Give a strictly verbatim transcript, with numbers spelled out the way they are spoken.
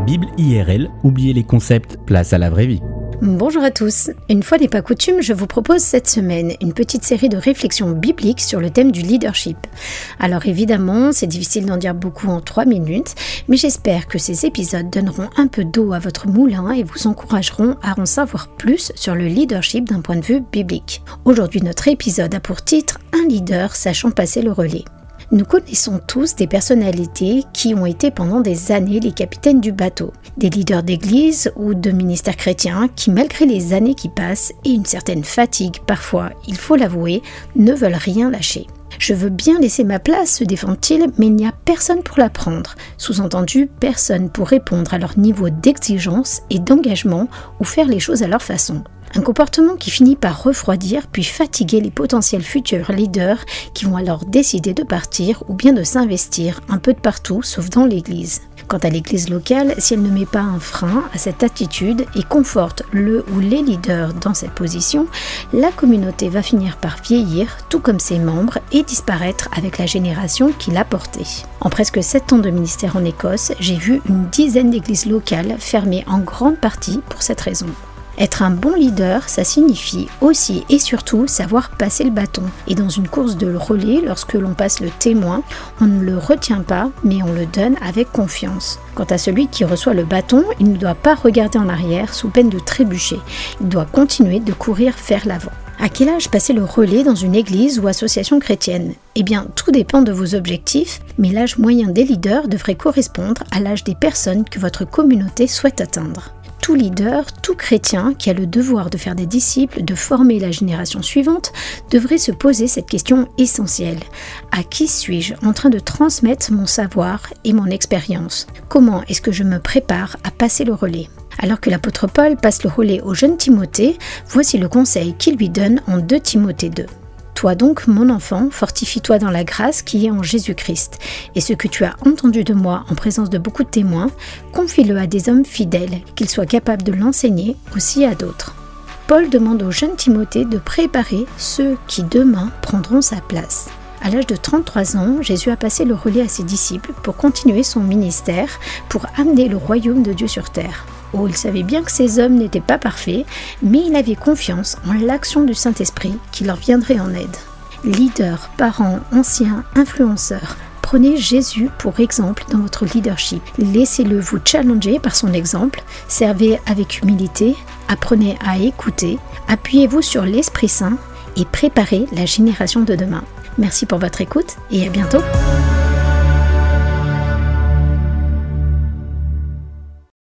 Bible I R L, oubliez les concepts, place à la vraie vie. Bonjour à tous, une fois n'est pas coutume, je vous propose cette semaine une petite série de réflexions bibliques sur le thème du leadership. Alors évidemment, c'est difficile d'en dire beaucoup en trois minutes, mais j'espère que ces épisodes donneront un peu d'eau à votre moulin et vous encourageront à en savoir plus sur le leadership d'un point de vue biblique. Aujourd'hui, notre épisode a pour titre « Un leader sachant passer le relais ». Nous connaissons tous des personnalités qui ont été pendant des années les capitaines du bateau, des leaders d'église ou de ministères chrétiens qui, malgré les années qui passent et une certaine fatigue parfois, il faut l'avouer, ne veulent rien lâcher. Je veux bien laisser ma place, se défendent-ils, mais il n'y a personne pour la prendre. Sous-entendu, personne pour répondre à leur niveau d'exigence et d'engagement ou faire les choses à leur façon. Un comportement qui finit par refroidir puis fatiguer les potentiels futurs leaders qui vont alors décider de partir ou bien de s'investir un peu de partout sauf dans l'église. Quant à l'église locale, si elle ne met pas un frein à cette attitude et conforte le ou les leaders dans cette position, la communauté va finir par vieillir, tout comme ses membres, et disparaître avec la génération qui l'a portée. En presque sept ans de ministère en Écosse, j'ai vu une dizaine d'églises locales fermées en grande partie pour cette raison. Être un bon leader, ça signifie aussi et surtout savoir passer le bâton. Et dans une course de relais, lorsque l'on passe le témoin, on ne le retient pas, mais on le donne avec confiance. Quant à celui qui reçoit le bâton, il ne doit pas regarder en arrière sous peine de trébucher. Il doit continuer de courir vers l'avant. À quel âge passer le relais dans une église ou association chrétienne ? Eh bien, tout dépend de vos objectifs, mais l'âge moyen des leaders devrait correspondre à l'âge des personnes que votre communauté souhaite atteindre. Tout leader, tout chrétien qui a le devoir de faire des disciples, de former la génération suivante, devrait se poser cette question essentielle. À qui suis-je en train de transmettre mon savoir et mon expérience ? Comment est-ce que je me prépare à passer le relais ? Alors que l'apôtre Paul passe le relais au jeune Timothée, voici le conseil qu'il lui donne en deux Timothée deux. Toi donc, mon enfant, fortifie-toi dans la grâce qui est en Jésus-Christ. Et ce que tu as entendu de moi en présence de beaucoup de témoins, confie-le à des hommes fidèles, qu'ils soient capables de l'enseigner aussi à d'autres. Paul demande au jeune Timothée de préparer ceux qui demain prendront sa place. À l'âge de trente-trois ans, Jésus a passé le relais à ses disciples pour continuer son ministère, pour amener le royaume de Dieu sur terre. Oh, il savait bien que ces hommes n'étaient pas parfaits, mais il avait confiance en l'action du Saint-Esprit qui leur viendrait en aide. Leaders, parents, anciens, influenceurs, prenez Jésus pour exemple dans votre leadership. Laissez-le vous challenger par son exemple, servez avec humilité, apprenez à écouter, appuyez-vous sur l'Esprit Saint et préparez la génération de demain. Merci pour votre écoute et à bientôt.